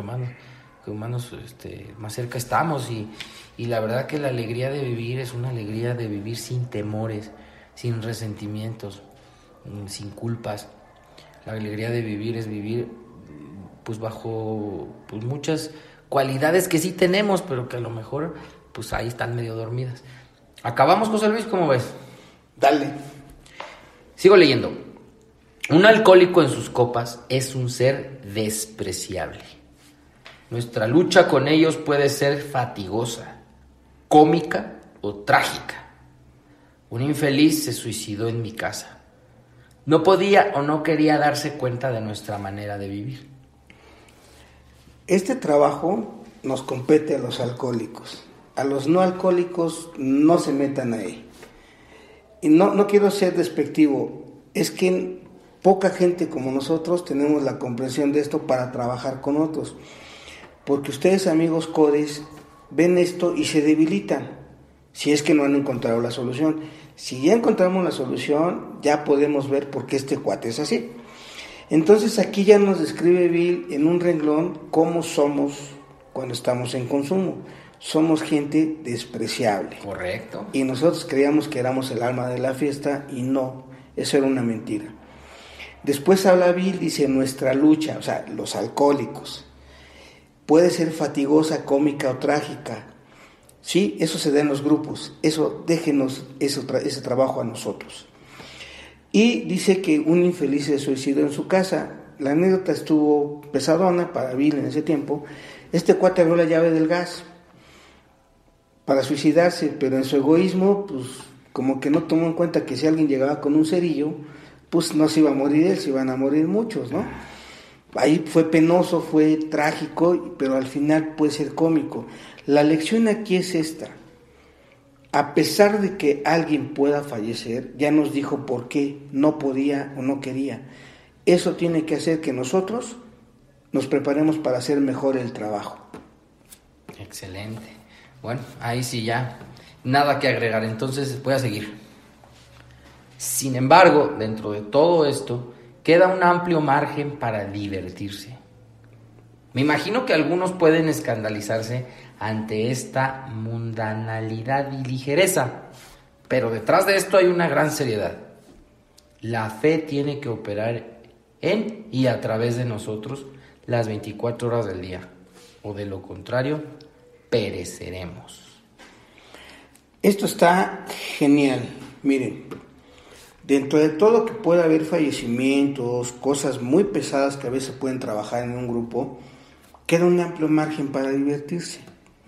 más cerca estamos, y la verdad que la alegría de vivir es una alegría de vivir sin temores, sin resentimientos, sin culpas. La alegría de vivir es vivir pues bajo pues muchas cualidades que sí tenemos, pero que a lo mejor pues ahí están medio dormidas. Acabamos, José Luis, ¿cómo ves? Dale. Sigo leyendo. Un alcohólico en sus copas es un ser despreciable. Nuestra lucha con ellos puede ser fatigosa, cómica o trágica. Un infeliz se suicidó en mi casa. No podía o no quería darse cuenta de nuestra manera de vivir. Este trabajo nos compete a los alcohólicos. A los no alcohólicos no se metan ahí. Y no quiero ser despectivo, es que poca gente como nosotros tenemos la comprensión de esto para trabajar con otros. Porque ustedes, amigos codes, ven esto y se debilitan, si es que no han encontrado la solución. Si ya encontramos la solución, ya podemos ver por qué este cuate es así. Entonces aquí ya nos describe Bill en un renglón cómo somos cuando estamos en consumo. Somos gente despreciable. Correcto. Y nosotros creíamos que éramos el alma de la fiesta y no, eso era una mentira. Después habla Bill, dice, nuestra lucha, o sea, los alcohólicos, puede ser fatigosa, cómica o trágica. Sí, eso se da en los grupos, eso déjenos ese trabajo a nosotros. Y dice que un infeliz se suicidó en su casa. La anécdota estuvo pesadona para Bill en ese tiempo. Este cuate abrió la llave del gas para suicidarse, pero en su egoísmo, pues como que no tomó en cuenta que si alguien llegaba con un cerillo, pues no se iba a morir él, se iban a morir muchos, ¿no? Ahí fue penoso, fue trágico, pero al final puede ser cómico. La lección aquí es esta: a pesar de que alguien pueda fallecer, ya nos dijo por qué no podía o no quería. Eso tiene que hacer que nosotros nos preparemos para hacer mejor el trabajo. Excelente. Bueno, ahí sí ya nada que agregar, entonces voy a seguir. Sin embargo, dentro de todo esto, queda un amplio margen para divertirse. Me imagino que algunos pueden escandalizarse ante esta mundanalidad y ligereza, pero detrás de esto hay una gran seriedad. La fe tiene que operar en y a través de nosotros las 24 horas del día, o de lo contrario, pereceremos. Esto está genial. Miren, dentro de todo que pueda haber fallecimientos, cosas muy pesadas que a veces pueden trabajar en un grupo, queda un amplio margen para divertirse.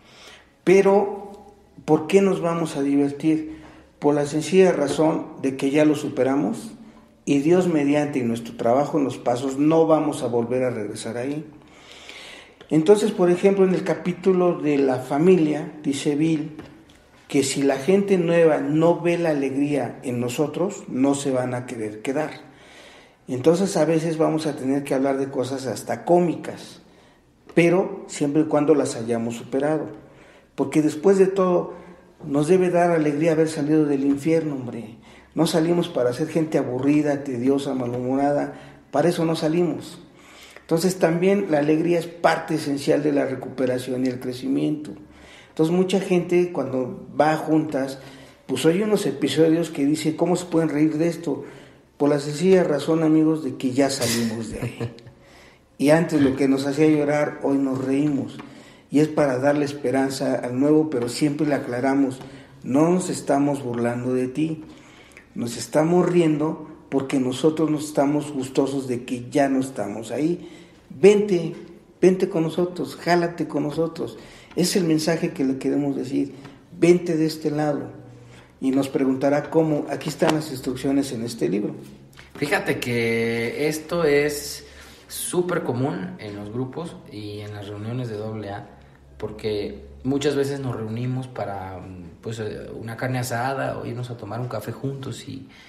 Pero, ¿por qué nos vamos a divertir? Por la sencilla razón de que ya lo superamos y Dios mediante nuestro trabajo en los pasos no vamos a volver a regresar ahí. Entonces, por ejemplo, en el capítulo de la familia, dice Bill que si la gente nueva no ve la alegría en nosotros, no se van a querer quedar. Entonces, a veces vamos a tener que hablar de cosas hasta cómicas, pero siempre y cuando las hayamos superado. Porque después de todo, nos debe dar alegría haber salido del infierno, hombre. No salimos para ser gente aburrida, tediosa, malhumorada. Para eso no salimos. Entonces también la alegría es parte esencial de la recuperación y el crecimiento. Entonces mucha gente cuando va a juntas, pues oye unos episodios que dice, ¿cómo se pueden reír de esto? Por la sencilla razón, amigos, de que ya salimos de ahí. Y antes lo que nos hacía llorar, hoy nos reímos. Y es para darle esperanza al nuevo, pero siempre le aclaramos, no nos estamos burlando de ti, nos estamos riendo porque nosotros nos estamos gustosos de que ya no estamos ahí. Vente con nosotros, jálate con nosotros. Es el mensaje que le queremos decir, vente de este lado. Y nos preguntará cómo. Aquí están las instrucciones en este libro. Fíjate que esto es súper común en los grupos y en las reuniones de AA, porque muchas veces nos reunimos para pues una carne asada o irnos a tomar un café juntos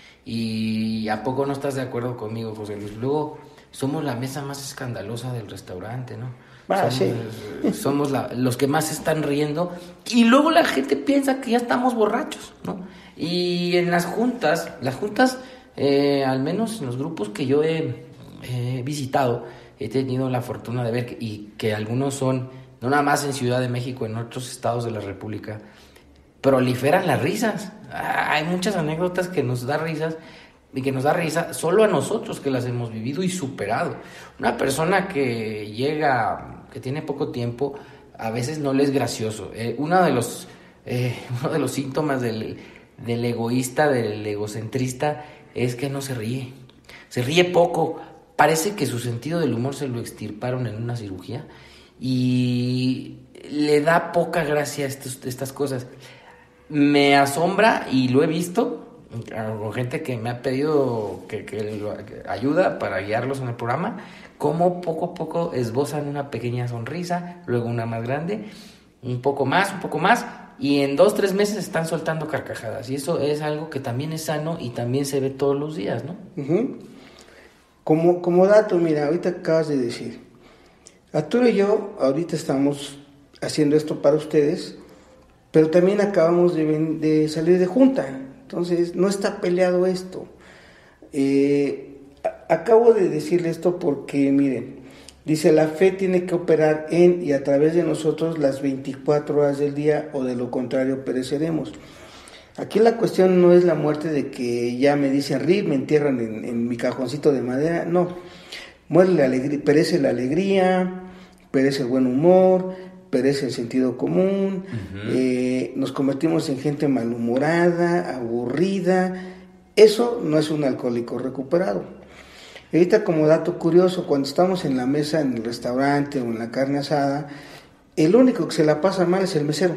y ¿a poco no estás de acuerdo conmigo, José Luis? Luego somos la mesa más escandalosa del restaurante, ¿no? Somos los que más se están riendo y luego la gente piensa que ya estamos borrachos, ¿no? Y en las juntas, al menos en los grupos que yo he visitado, he tenido la fortuna de ver y que algunos son, no nada más en Ciudad de México, en otros estados de la República, proliferan las risas. Hay muchas anécdotas que nos da risas y que nos da risa solo a nosotros que las hemos vivido y superado. Una persona que llega, que tiene poco tiempo, a veces no le es gracioso. Uno de los síntomas del egoísta, del egocentrista, es que no se ríe. Se ríe poco. Parece que su sentido del humor se lo extirparon en una cirugía y le da poca gracia estas cosas. Me asombra y lo he visto con gente que me ha pedido que ayuda para guiarlos en el programa, cómo poco a poco esbozan una pequeña sonrisa, luego una más grande, un poco más, y en 2-3 meses están soltando carcajadas. Y eso es algo que también es sano y también se ve todos los días, ¿no? Uh-huh. Como dato, mira, ahorita acabas de decir, Arturo y yo ahorita estamos haciendo esto para ustedes, pero también acabamos de salir de junta, entonces no está peleado esto. Acabo de decirle esto porque, miren, dice, la fe tiene que operar en y a través de nosotros las 24 horas del día, o de lo contrario pereceremos. Aquí la cuestión no es la muerte de que ya me dicen, Rip, me entierran en mi cajoncito de madera, no. Muere la alegría, perece la alegría, perece el buen humor, perece el sentido común, nos convertimos en gente malhumorada, aburrida. Eso no es un alcohólico recuperado. Ahorita, como dato curioso, cuando estamos en la mesa en el restaurante o en la carne asada, el único que se la pasa mal es el mesero,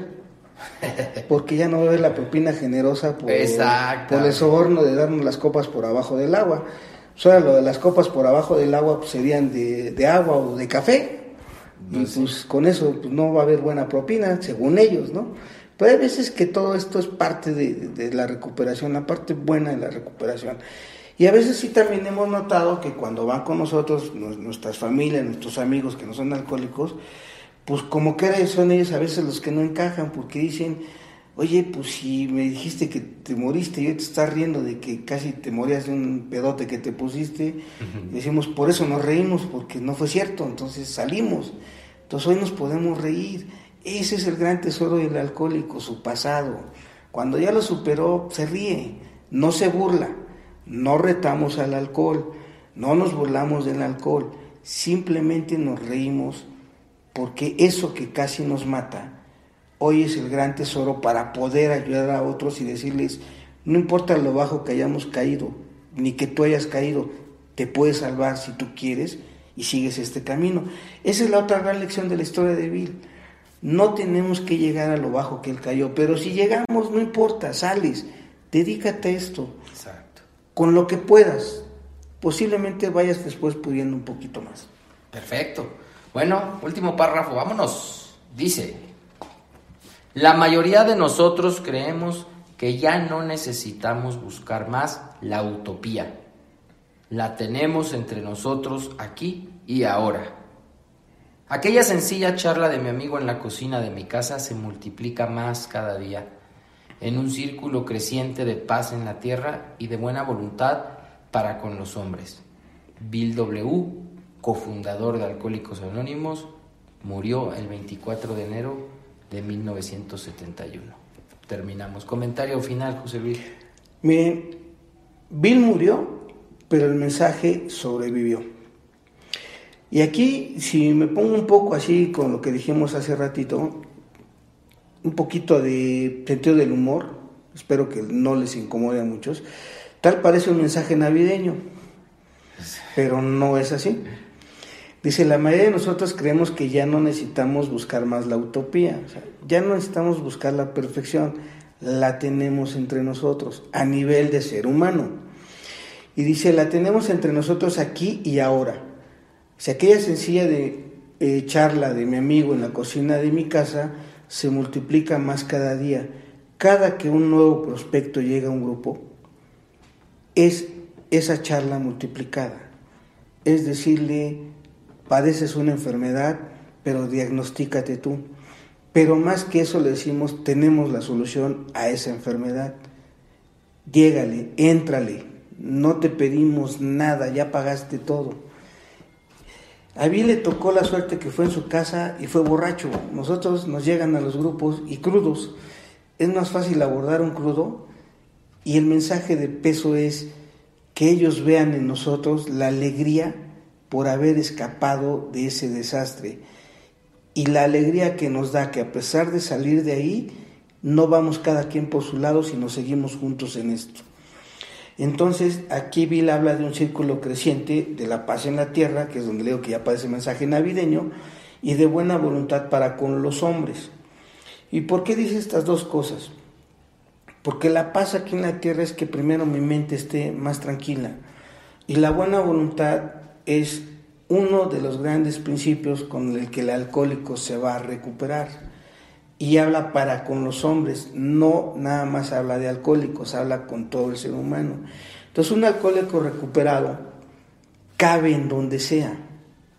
porque ya no va a ver la propina generosa por el soborno de darnos las copas por abajo del agua. O sea, lo de las copas por abajo del agua pues, serían de agua o de café, y pues con eso pues, no va a haber buena propina, según ellos, ¿no? Pero hay veces que todo esto es parte de la recuperación, la parte buena de la recuperación. Y a veces sí también hemos notado que cuando van con nosotros, nuestras familias, nuestros amigos que no son alcohólicos, pues como que son ellos a veces los que no encajan, porque dicen, oye, pues si me dijiste que te moriste y hoy te estás riendo de que casi te morías de un pedote que te pusiste, y decimos, por eso nos reímos, porque no fue cierto, entonces salimos, entonces hoy nos podemos reír. Ese es el gran tesoro del alcohólico, su pasado. Cuando ya lo superó, se ríe, no se burla, no retamos al alcohol, no nos burlamos del alcohol, simplemente nos reímos, porque eso que casi nos mata, hoy es el gran tesoro para poder ayudar a otros y decirles, no importa lo bajo que hayamos caído, ni que tú hayas caído, te puedes salvar si tú quieres y sigues este camino. Esa es la otra gran lección de la historia de Bill. No tenemos que llegar a lo bajo que él cayó, pero si llegamos, no importa, sales, dedícate a esto. Exacto. Con lo que puedas, posiblemente vayas después pudiendo un poquito más. Perfecto. Bueno, último párrafo, vámonos. Dice, la mayoría de nosotros creemos que ya no necesitamos buscar más la utopía. La tenemos entre nosotros aquí y ahora. Aquella sencilla charla de mi amigo en la cocina de mi casa se multiplica más cada día, en un círculo creciente de paz en la tierra y de buena voluntad para con los hombres. Bill W., cofundador de Alcohólicos Anónimos, murió el 24 de enero de 1971. Terminamos. Comentario final, José Luis. Miren, Bill murió, pero el mensaje sobrevivió. Y aquí, si me pongo un poco así con lo que dijimos hace ratito, un poquito de sentido del humor, espero que no les incomode a muchos, tal parece un mensaje navideño, pero no es así. Dice, la mayoría de nosotros creemos que ya no necesitamos buscar más la utopía, o sea, ya no necesitamos buscar la perfección, la tenemos entre nosotros, a nivel de ser humano. Y dice, la tenemos entre nosotros aquí y ahora. Si aquella sencilla charla de mi amigo en la cocina de mi casa se multiplica más cada día, cada que un nuevo prospecto llega a un grupo, es esa charla multiplicada. Es decirle, padeces una enfermedad, pero diagnostícate tú. Pero más que eso le decimos, tenemos la solución a esa enfermedad. Llégale, éntrale, no te pedimos nada, ya pagaste todo. A Bill le tocó la suerte que fue en su casa y fue borracho. Nosotros nos llegan a los grupos y crudos. Es más fácil abordar un crudo, y el mensaje de peso es que ellos vean en nosotros la alegría por haber escapado de ese desastre, y la alegría que nos da que a pesar de salir de ahí, no vamos cada quien por su lado, sino seguimos juntos en esto. Entonces, aquí Bill habla de un círculo creciente de la paz en la tierra, que es donde leo que ya aparece el mensaje navideño, y de buena voluntad para con los hombres. ¿Y por qué dice estas dos cosas? Porque la paz aquí en la tierra es que primero mi mente esté más tranquila, y la buena voluntad es uno de los grandes principios con el que el alcohólico se va a recuperar. Y habla para con los hombres, no nada más habla de alcohólicos, habla con todo el ser humano. Entonces un alcohólico recuperado cabe en donde sea,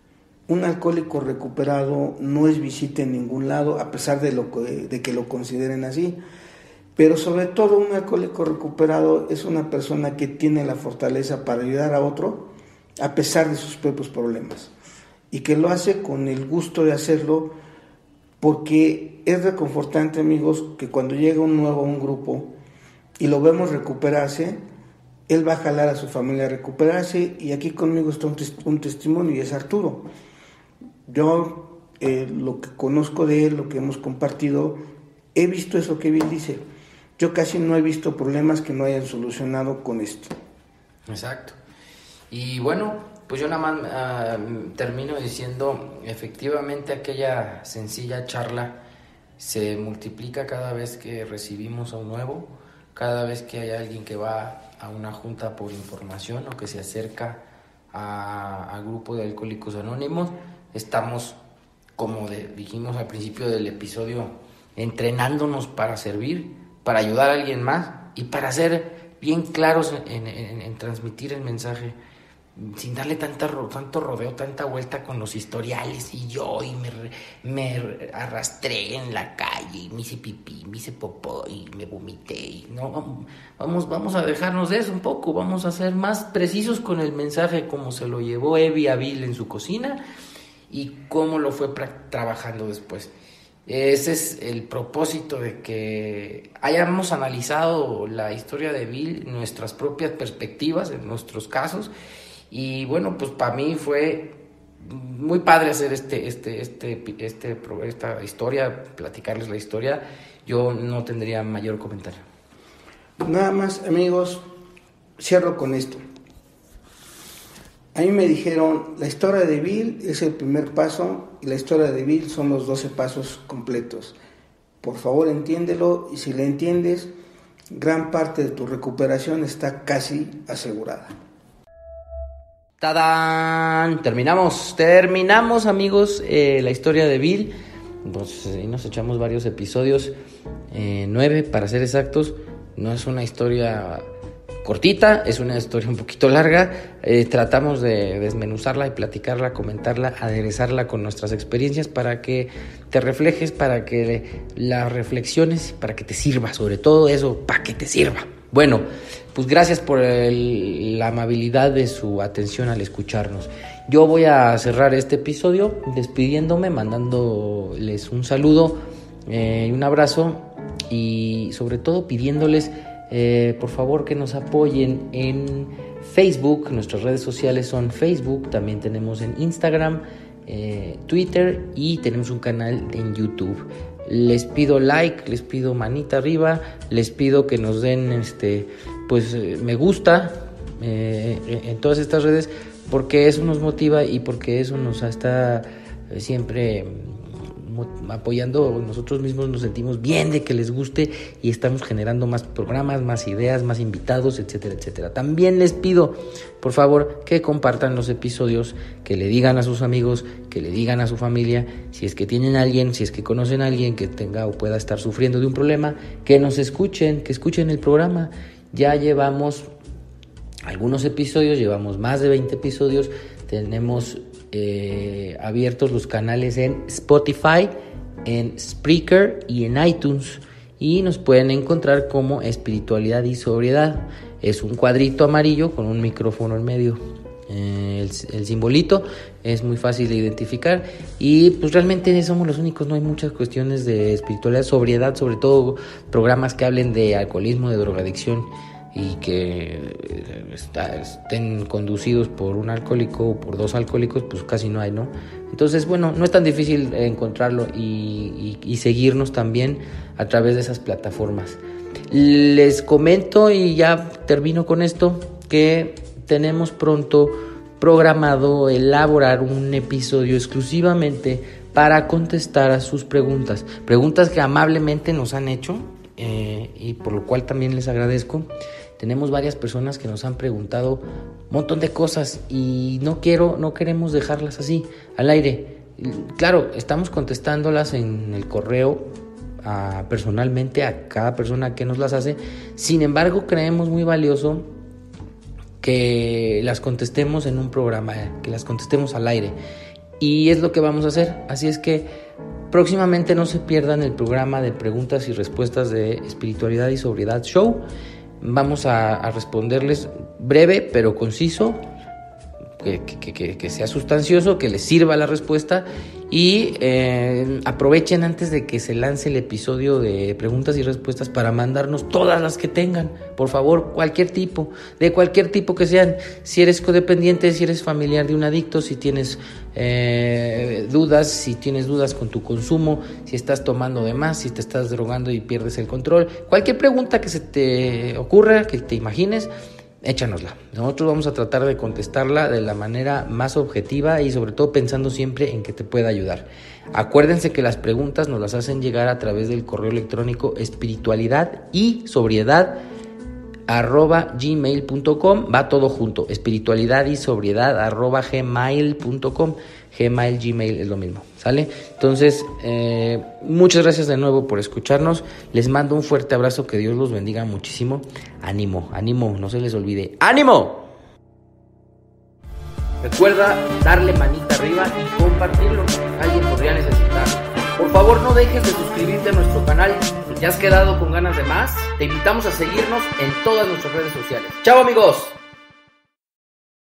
Un alcohólico recuperado no es visita en ningún lado, a pesar de que lo consideren así. Pero sobre todo un alcohólico recuperado es una persona que tiene la fortaleza para ayudar a otro a pesar de sus propios problemas. Y que lo hace con el gusto de hacerlo, porque es reconfortante, amigos, que cuando llega un nuevo a un grupo y lo vemos recuperarse, él va a jalar a su familia a recuperarse. Y aquí conmigo está un testimonio, y es Arturo. Yo, lo que conozco de él, lo que hemos compartido, he visto eso que Bill dice. Yo casi no he visto problemas que no hayan solucionado con esto. Exacto. Y bueno, pues yo nada más termino diciendo, efectivamente aquella sencilla charla se multiplica cada vez que recibimos a un nuevo, cada vez que hay alguien que va a una junta por información o que se acerca al grupo de Alcohólicos Anónimos. Estamos, como dijimos al principio del episodio, entrenándonos para servir, para ayudar a alguien más y para ser bien claros en transmitir el mensaje, sin darle tanto rodeo, tanta vuelta con los historiales y me arrastré en la calle y me hice pipí, me hice popó y me vomité. Y no, vamos a dejarnos de eso un poco, vamos a ser más precisos con el mensaje, como se lo llevó Evi a Bill en su cocina y cómo lo fue trabajando después. Ese es el propósito, de que hayamos analizado la historia de Bill, nuestras propias perspectivas en nuestros casos. Y bueno, pues para mí fue muy padre hacer esta historia, platicarles la historia. Yo no tendría mayor comentario. Nada más, amigos, cierro con esto. A mí me dijeron, la historia de Bill es el primer paso y la historia de Bill son los 12 pasos completos. Por favor, entiéndelo, y si le entiendes, gran parte de tu recuperación está casi asegurada. ¡Tadán! Terminamos, amigos, la historia de Bill. Pues nos echamos varios episodios, 9 para ser exactos. No es una historia cortita, es una historia un poquito larga. Tratamos de desmenuzarla y platicarla, comentarla, aderezarla con nuestras experiencias para que te reflejes, para que la reflexiones, para que te sirva, sobre todo eso, para que te sirva. Bueno, pues gracias por la amabilidad de su atención al escucharnos. Yo voy a cerrar este episodio despidiéndome, mandándoles un saludo, un abrazo y sobre todo pidiéndoles por favor que nos apoyen en Facebook. Nuestras redes sociales son Facebook, también tenemos en Instagram, Twitter y tenemos un canal en YouTube. Les pido like, les pido manita arriba, les pido que nos den me gusta en todas estas redes, porque eso nos motiva y porque eso nos está siempre apoyando. Nosotros mismos nos sentimos bien de que les guste y estamos generando más programas, más ideas, más invitados, etcétera, etcétera. También les pido, por favor, que compartan los episodios, que le digan a sus amigos, que le digan a su familia, si es que tienen a alguien, si es que conocen a alguien que tenga o pueda estar sufriendo de un problema, que nos escuchen, que escuchen el programa. Ya llevamos algunos episodios, llevamos más de 20 episodios, tenemos abiertos los canales en Spotify, en Spreaker y en iTunes, y nos pueden encontrar como Espiritualidad y Sobriedad. Es un cuadrito amarillo con un micrófono en medio. El simbolito es muy fácil de identificar y pues realmente somos los únicos, no hay muchas cuestiones de espiritualidad, sobriedad, sobre todo programas que hablen de alcoholismo, de drogadicción y que estén conducidos por un alcohólico o por dos alcohólicos, pues casi no hay, ¿no? Entonces, bueno, no es tan difícil encontrarlo y seguirnos también a través de esas plataformas. Les comento y ya termino con esto, que tenemos pronto programado elaborar un episodio exclusivamente para contestar a sus preguntas que amablemente nos han hecho, y por lo cual también les agradezco. Tenemos varias personas que nos han preguntado un montón de cosas y no queremos dejarlas así al aire. Claro, estamos contestándolas en el correo personalmente a cada persona que nos las hace. Sin embargo, creemos muy valioso que las contestemos en un programa, que las contestemos al aire. y es lo que vamos a hacer. Así es que próximamente no se pierdan el programa de preguntas y respuestas de Espiritualidad y Sobriedad Show. Vamos a responderles breve pero conciso, que sea sustancioso, que les sirva la respuesta, y aprovechen antes de que se lance el episodio de preguntas y respuestas para mandarnos todas las que tengan, por favor, cualquier tipo que sean. Si eres codependiente, si eres familiar de un adicto, si tienes dudas con tu consumo, si estás tomando de más, si te estás drogando y pierdes el control, cualquier pregunta que se te ocurra, que te imagines, échanosla. Nosotros vamos a tratar de contestarla de la manera más objetiva y sobre todo pensando siempre en que te pueda ayudar. Acuérdense que las preguntas nos las hacen llegar a través del correo electrónico espiritualidad@gmail.com. Va todo junto, espiritualidad@gmail.com. Gmail, Gmail es lo mismo, ¿sale? Entonces, muchas gracias de nuevo por escucharnos. Les mando un fuerte abrazo, que Dios los bendiga muchísimo. Ánimo, no se les olvide. ¡Ánimo! Recuerda darle manita arriba y compartirlo. Alguien podría necesitarlo. Por favor, no dejes de suscribirte a nuestro canal. Si te has quedado con ganas de más, te invitamos a seguirnos en todas nuestras redes sociales. ¡Chao, amigos!